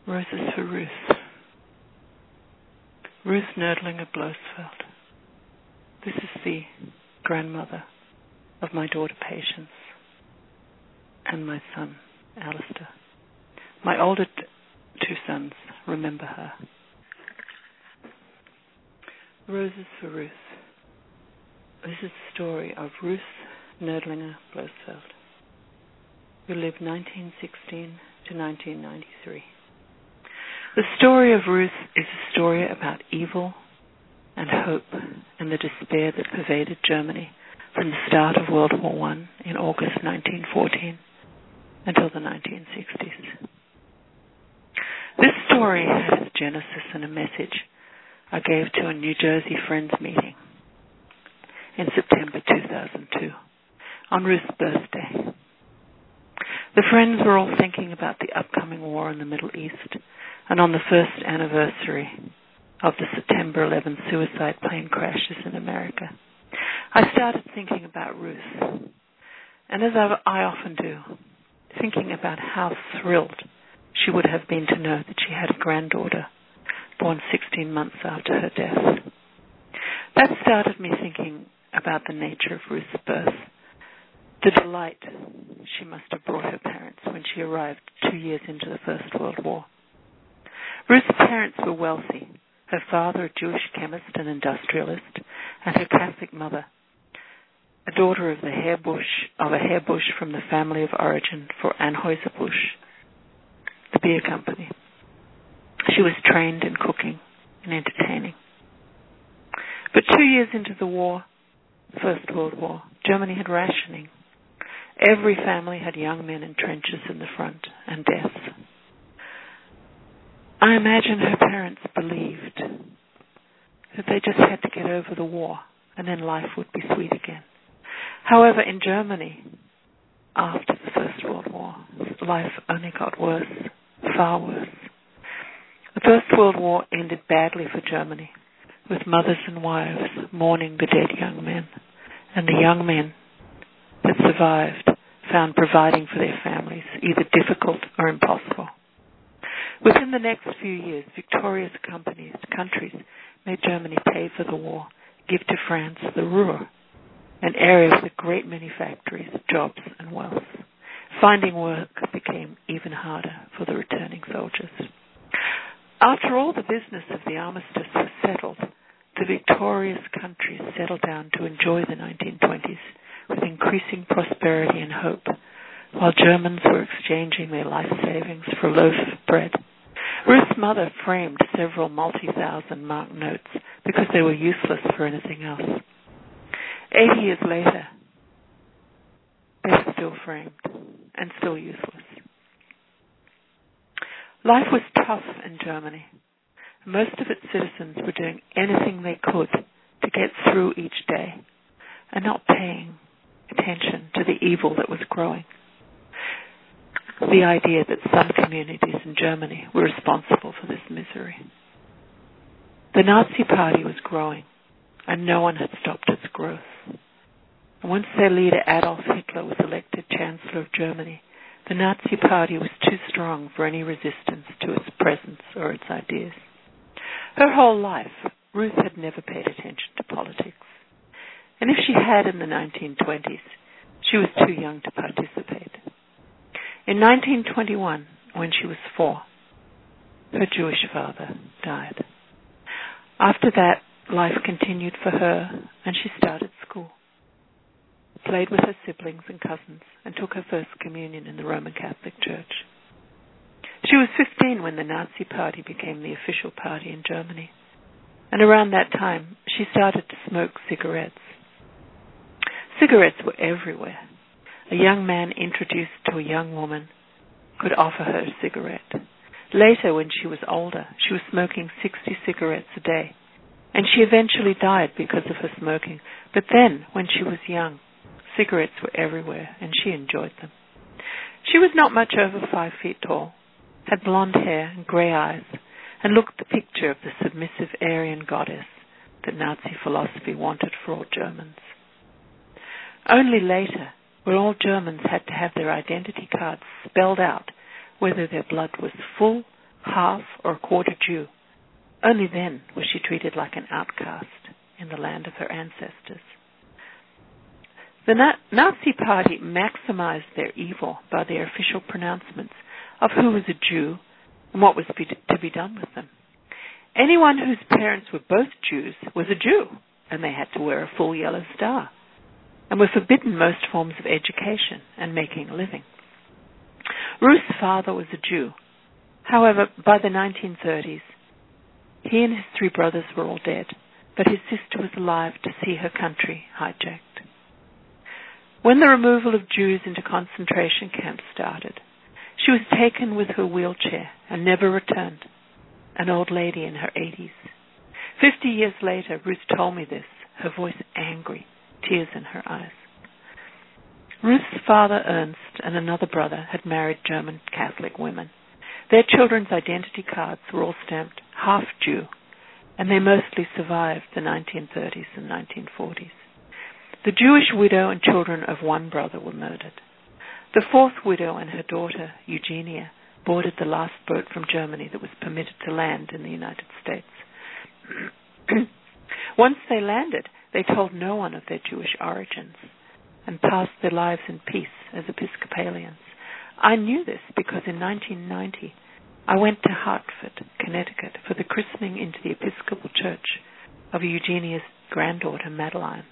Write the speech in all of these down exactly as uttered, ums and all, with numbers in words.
Roses for Ruth. Ruth Nerdlinger Blosfeld. This is the grandmother of my daughter Patience and my son Alistair. My older t- two sons remember her. Roses for Ruth. This is the story of Ruth Nerdlinger Blosfeld, who lived nineteen sixteen to nineteen ninety-three. The story of Ruth is a story about evil and hope and the despair that pervaded Germany from the start of World War One in August nineteen fourteen until the nineteen sixties. This story had its genesis in a message I gave to a New Jersey Friends meeting in September two thousand two on Ruth's birthday. The Friends were all thinking about the upcoming war in the Middle East and on the first anniversary of the September eleventh suicide plane crashes in America. I started thinking about Ruth, and as I, I often do, thinking about how thrilled she would have been to know that she had a granddaughter born sixteen months after her death. That started me thinking about the nature of Ruth's birth, the delight she must have brought her parents when she arrived two years into the First World War. Ruth's parents were wealthy, her father a Jewish chemist and industrialist, and her Catholic mother, a daughter of the Hairbush, of a Hairbush from the family of origin for Anheuser-Busch, the beer company. She was trained in cooking and entertaining. But two years into the war, First World War, Germany had rationing. Every family had young men in trenches in the front and death. I imagine her parents believed that they just had to get over the war and then life would be sweet again. However, in Germany, after the First World War, life only got worse, far worse. The First World War ended badly for Germany, with mothers and wives mourning the dead young men, and the young men that survived found providing for their families either difficult or impossible. Within the next few years, victorious companies, countries made Germany pay for the war, give to France the Ruhr, an area with a great many factories, jobs, and wealth. Finding work became even harder for the returning soldiers. After all the business of the armistice was settled, the victorious countries settled down to enjoy the nineteen twenties with increasing prosperity and hope, while Germans were exchanging their life savings for a loaf of bread. Ruth's mother framed several multi-thousand mark notes because they were useless for anything else. Eighty years later, they were still framed and still useless. Life was tough in Germany. Most of its citizens were doing anything they could to get through each day and not paying attention to the evil that was growing. The idea that some communities in Germany were responsible for this misery. The Nazi Party was growing, and no one had stopped its growth. And once their leader Adolf Hitler was elected Chancellor of Germany, the Nazi Party was too strong for any resistance to its presence or its ideas. Her whole life, Ruth had never paid attention to politics. And if she had in the nineteen twenties, she was too young to participate. In nineteen twenty-one, when she was four, her Jewish father died. After that, life continued for her, and she started school, played with her siblings and cousins, and took her first communion in the Roman Catholic Church. She was fifteen when the Nazi Party became the official party in Germany, and around that time, she started to smoke cigarettes. Cigarettes were everywhere. A young man introduced to a young woman could offer her a cigarette. Later, when she was older, she was smoking sixty cigarettes a day, and she eventually died because of her smoking. But then, when she was young, cigarettes were everywhere, and she enjoyed them. She was not much over five feet tall, had blonde hair and grey eyes, and looked the picture of the submissive Aryan goddess that Nazi philosophy wanted for all Germans. Only later, when all Germans had to have their identity cards spelled out whether their blood was full, half or a quarter Jew. Only then was she treated like an outcast in the land of her ancestors. The Na- Nazi Party maximized their evil by their official pronouncements of who was a Jew and what was be- to be done with them. Anyone whose parents were both Jews was a Jew, and they had to wear a full yellow star, and were forbidden most forms of education and making a living. Ruth's father was a Jew. However, by the nineteen thirties, he and his three brothers were all dead, but his sister was alive to see her country hijacked. When the removal of Jews into concentration camps started, she was taken with her wheelchair and never returned, an old lady in her eighties. Fifty years later, Ruth told me this, her voice angry, tears in her eyes. Ruth's father, Ernst, and another brother had married German Catholic women. Their children's identity cards were all stamped half Jew, and they mostly survived the nineteen thirties and nineteen forties. The Jewish widow and children of one brother were murdered. The fourth widow and her daughter, Eugenia, boarded the last boat from Germany that was permitted to land in the United States. Once they landed, they told no one of their Jewish origins and passed their lives in peace as Episcopalians. I knew this because in nineteen ninety, I went to Hartford, Connecticut, for the christening into the Episcopal Church of Eugenia's granddaughter, Madeline.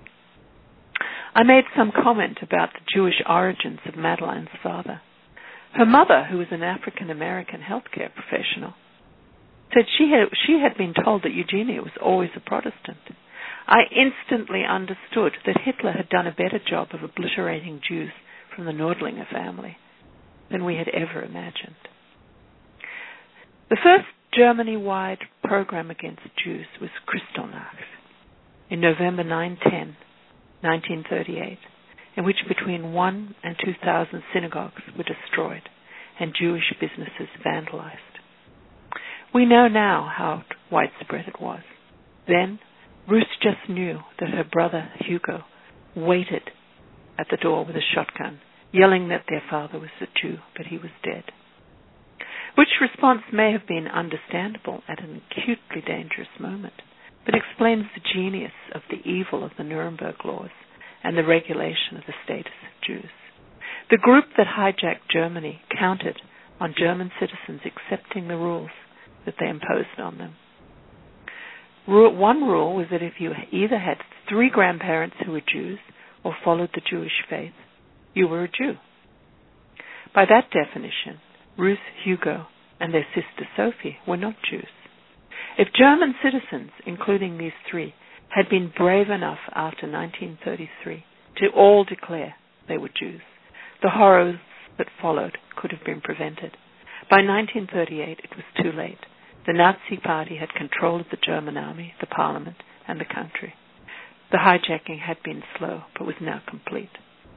I made some comment about the Jewish origins of Madeline's father. Her mother, who was an African-American healthcare professional, said she had, she had been told that Eugenia was always a Protestant. I instantly understood that Hitler had done a better job of obliterating Jews from the Nordlinger family than we had ever imagined. The first Germany-wide program against Jews was Kristallnacht in November nine ten, nineteen thirty-eight, in which between one and two thousand synagogues were destroyed and Jewish businesses vandalized. We know now how widespread it was. Then, Ruth just knew that her brother, Hugo, waited at the door with a shotgun, yelling that their father was a Jew, but he was dead. Which response may have been understandable at an acutely dangerous moment, but explains the genius of the evil of the Nuremberg laws and the regulation of the status of Jews. The group that hijacked Germany counted on German citizens accepting the rules that they imposed on them. One rule was that if you either had three grandparents who were Jews or followed the Jewish faith, you were a Jew. By that definition, Ruth, Hugo, and their sister Sophie were not Jews. If German citizens, including these three, had been brave enough after nineteen thirty-three to all declare they were Jews, the horrors that followed could have been prevented. By nineteen thirty-eight, it was too late. The Nazi Party had control of the German army, the parliament, and the country. The hijacking had been slow, but was now complete.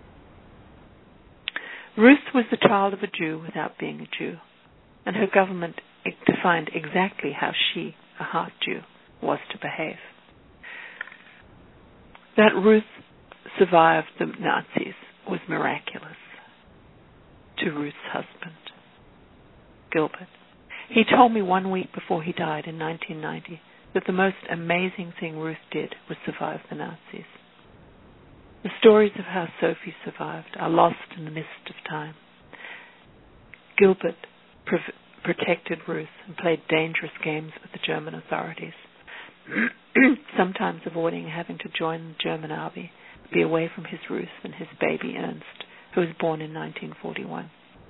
Ruth was the child of a Jew without being a Jew, and her government defined exactly how she, a half-Jew, was to behave. That Ruth survived the Nazis was miraculous to Ruth's husband, Gilbert. He told me one week before he died in nineteen ninety that the most amazing thing Ruth did was survive the Nazis. The stories of how Sophie survived are lost in the mist of time. Gilbert pre- protected Ruth and played dangerous games with the German authorities, sometimes avoiding having to join the German army, be away from his Ruth and his baby Ernst, who was born in nineteen forty-one.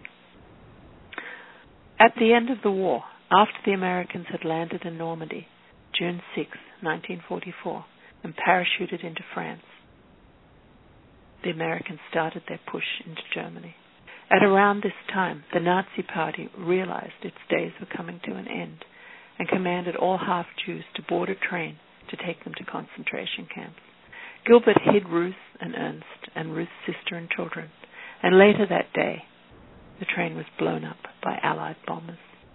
At the end of the war, after the Americans had landed in Normandy, June sixth, nineteen forty-four, and parachuted into France, the Americans started their push into Germany. At around this time, the Nazi Party realized its days were coming to an end and commanded all half-Jews to board a train to take them to concentration camps. Gilbert hid Ruth and Ernst and Ruth's sister and children, and later that day, the train was blown up by Allied bombers.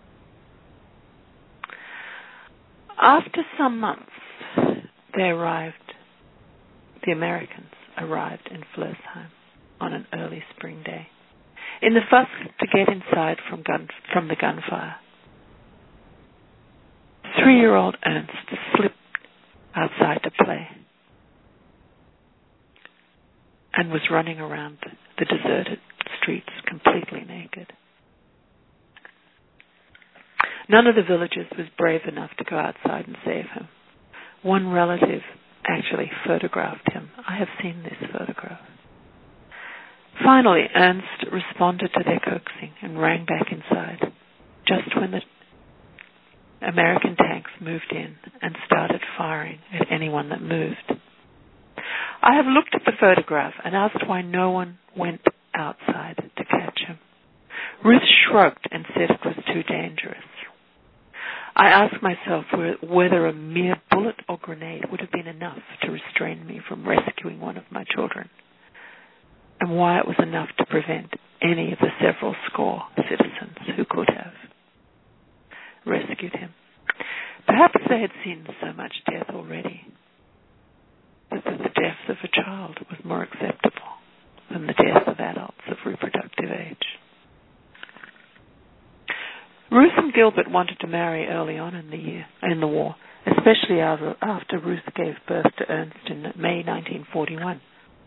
After some months, they arrived, the Americans arrived in Floesheim on an early spring day. In the fuss to get inside from gun, from the gunfire, Three-year-old Ernst slipped outside to play and was running around the deserted streets completely naked. None of the villagers was brave enough to go outside and save him. One relative actually photographed him. I have seen this photograph. Finally, Ernst responded to their coaxing and ran back inside, just when the American tanks moved in and started firing at anyone that moved. I have looked at the photograph and asked why no one went outside to catch him. Ruth shrugged and said it was too dangerous. I asked myself whether a mere bullet or grenade would have been enough to restrain me from rescuing one of my children, and why it was enough to prevent any of the several score citizens who could have rescued him. Perhaps they had seen so much death already that the death of a child was more acceptable than the death of adults of reproductive age. Ruth and Gilbert wanted to marry early on in the year in the war, especially after, after Ruth gave birth to Ernst in May nineteen forty-one.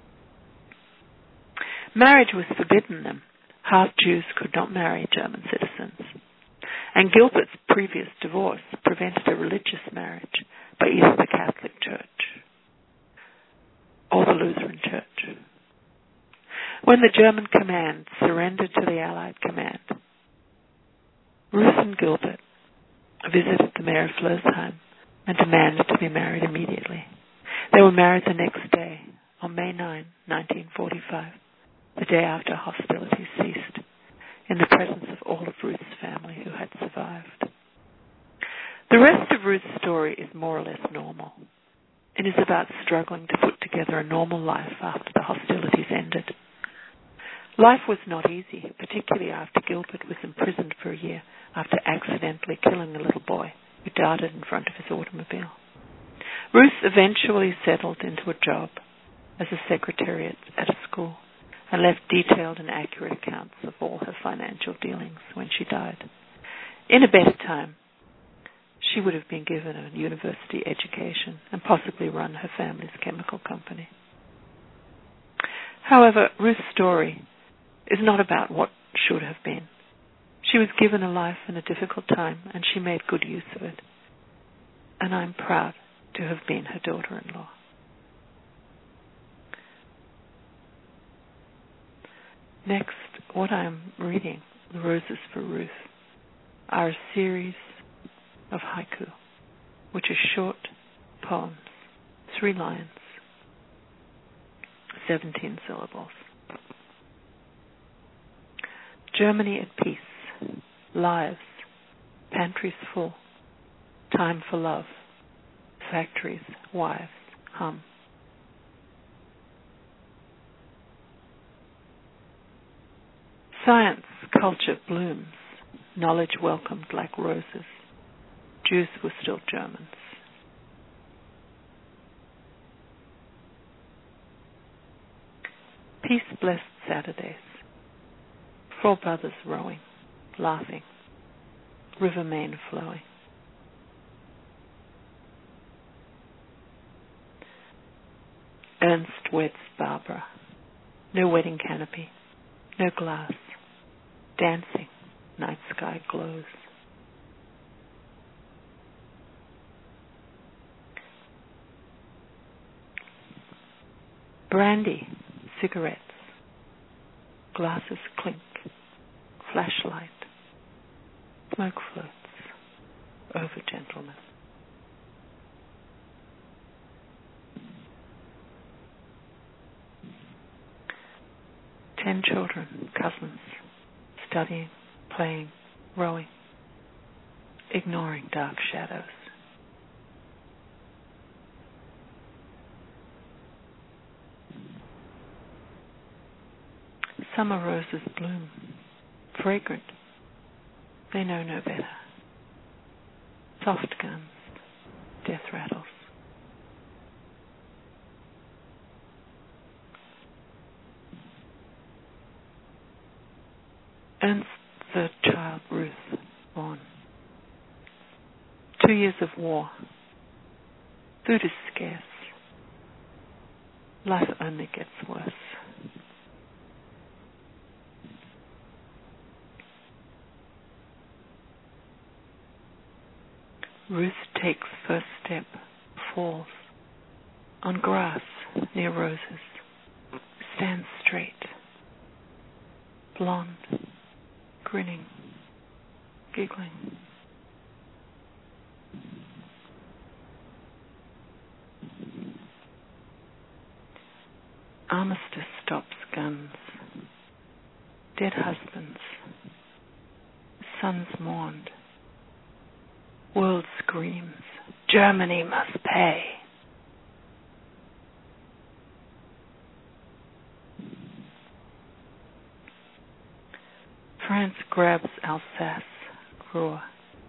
Marriage was forbidden them. Half Jews could not marry German citizens. And Gilbert's previous divorce prevented a religious marriage by either the Catholic Church or the Lutheran Church. When the German command surrendered to the Allied command, Ruth and Gilbert visited the mayor of Floesheim and demanded to be married immediately. They were married the next day, on May ninth, nineteen forty-five, the day after hostilities ceased, in the presence of all of Ruth's family who had survived. The rest of Ruth's story is more or less normal. It is about struggling to put together a normal life after the hostilities ended. Life was not easy, particularly after Gilbert was imprisoned for a year after accidentally killing a little boy who darted in front of his automobile. Ruth eventually settled into a job as a secretary at, at a school and left detailed and accurate accounts of all her financial dealings when she died. In a better time, she would have been given a university education and possibly run her family's chemical company. However, Ruth's story is not about what should have been. She was given a life in a difficult time, and she made good use of it. And I'm proud to have been her daughter-in-law. Next, what I'm reading, The Roses for Ruth, are a series of haiku, which are short poems, three lines, seventeen syllables. Germany at peace, lives, pantries full, time for love, factories, wives, hum. Science, culture blooms, knowledge welcomed like roses. Jews were still Germans. Peace blessed Saturdays. Four brothers rowing, laughing, River Main flowing. Ernst weds Barbara. No wedding canopy, no glass. Dancing, night sky glows. Brandy, cigarettes, glasses clink, flashlight, smoke floats over gentlemen. Ten children, cousins, studying, playing, rowing, ignoring dark shadows. Summer roses bloom, fragrant. They know no better. Soft guns, death rattles. Ernst, third child, Ruth, born. Two years of war. Food is scarce. Life only gets worse. Ruth takes first step, falls, on grass near roses, stands straight, blonde, grinning, giggling. Armistice stops guns, dead husbands, sons mourned. World screams, Germany must pay. France grabs Alsace, Ruhr.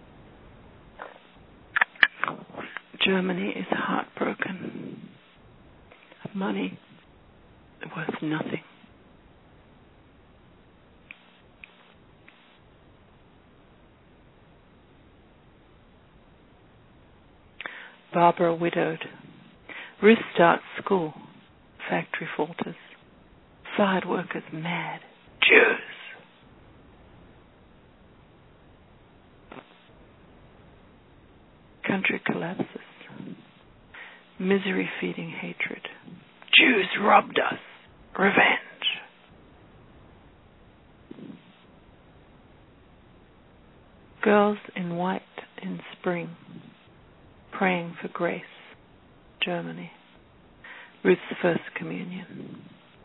Germany is heartbroken. Money worth nothing. Barbara widowed. Ruth starts school. Factory falters. Fired workers mad. Jews. Country collapses. Misery feeding hatred. Jews robbed us. Revenge. Girls in white in spring. Praying for grace. Germany. Ruth's first communion.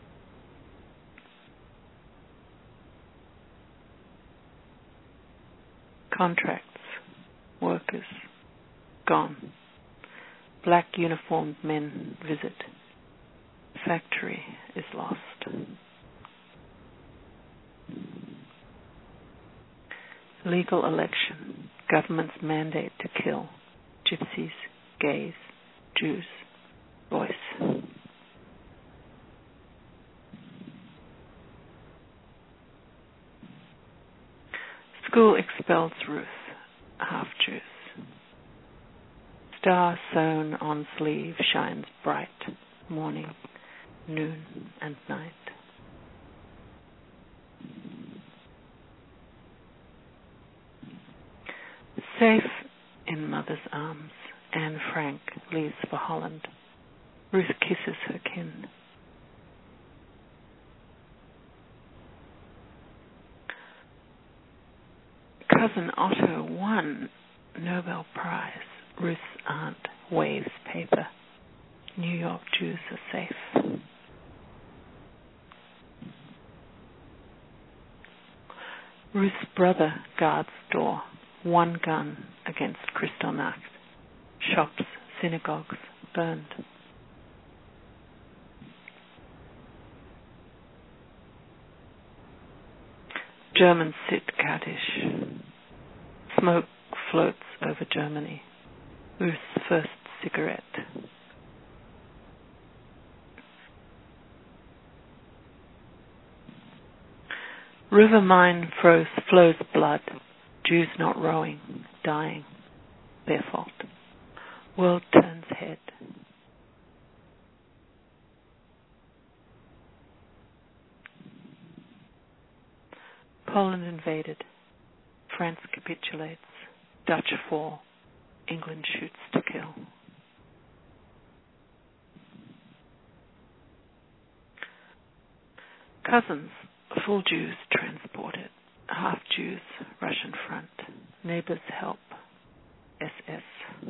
Contracts. Workers. Gone. Black uniformed men visit. Factory is lost. Legal election. Government's mandate to kill. Gypsies, gays, Jews, voice. School expels Ruth, half Jews. Star sewn on sleeve shines bright, morning, noon, and night. Safe in mother's arms, Anne Frank leaves for Holland. Ruth kisses her kin. Cousin Otto won Nobel Prize. Ruth's aunt waves paper. New York Jews are safe. Ruth's brother guards door. One gun against Kristallnacht. Shops, synagogues burned. Germans sit Kaddish. Smoke floats over Germany. Ruth's first cigarette. River mine froze, flows blood. Jews not rowing, dying, their fault. World turns head. Poland invaded. France capitulates. Dutch fall. England shoots to kill. Cousins, full Jews transported. Half Jews, Russian front. Neighbors help. S S.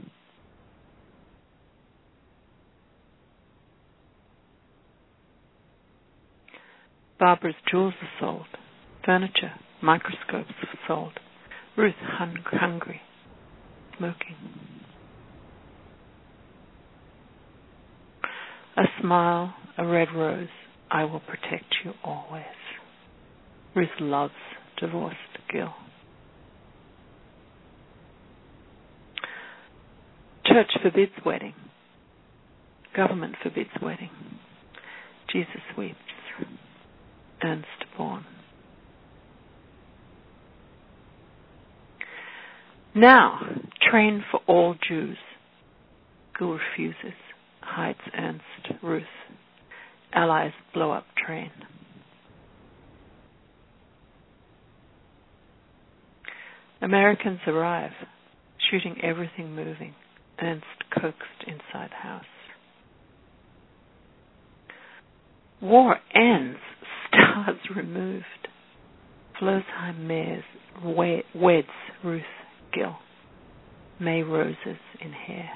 Barbara's jewels are sold. Furniture, microscopes are sold. Ruth hung- hungry, smoking. A smile, a red rose. I will protect you always. Ruth loves divorced Gil. Church forbids wedding. Government forbids wedding. Jesus weeps. Ernst born. Now, Train for all Jews. Gil refuses. Hides Ernst. Ruth. Allies blow up train. Americans arrive, shooting everything moving. Ernst coaxed inside house. War ends. Stars removed. Floesheim Mares weds Ruth Gil. May roses in hair.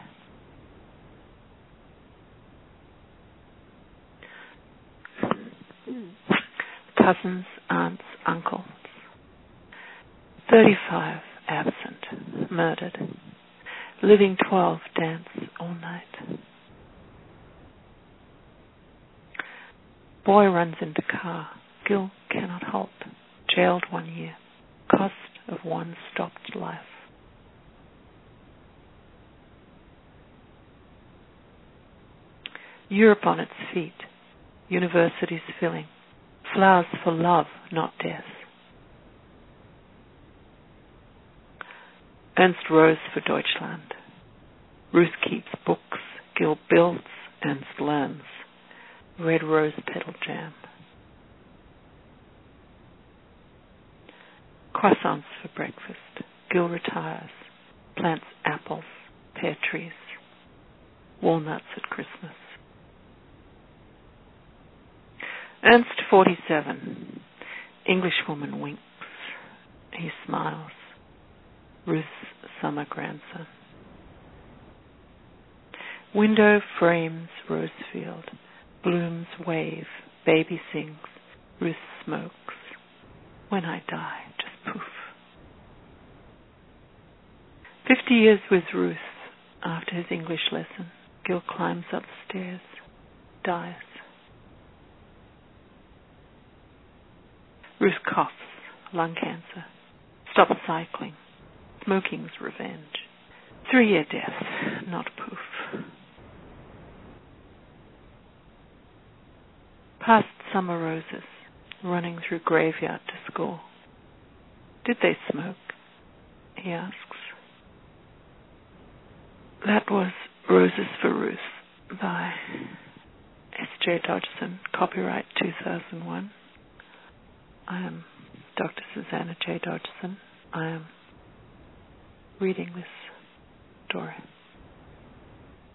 Cousins, aunts, uncles. Thirty-five absent, murdered. Living twelve dance all night. Boy runs into car. Gil cannot halt. Jailed one year. Cost of one stopped life. Europe on its feet. Universities filling. Flowers for love, not death. Ernst rose for Deutschland. Ruth keeps books. Gil builds. Ernst learns. Red rose petal jam. Croissants for breakfast. Gil retires. Plants apples, pear trees. Walnuts at Christmas. Ernst, forty-seven. Englishwoman winks. He smiles. Ruth's summer grandson. Window frames Rosefield. Blooms wave. Baby sings. Ruth smokes. When I die, just poof. Fifty years with Ruth. After his English lesson, Gil climbs upstairs. Dies. Ruth coughs. Lung cancer. Stops cycling. Smoking's revenge. Three-year death, not poof. Past summer roses, running through graveyard to school. Did they smoke? He asks. That was Roses for Ruth by S J Dodgson, copyright two thousand one. I am Doctor Susanna J. Dodgson. I am reading this story.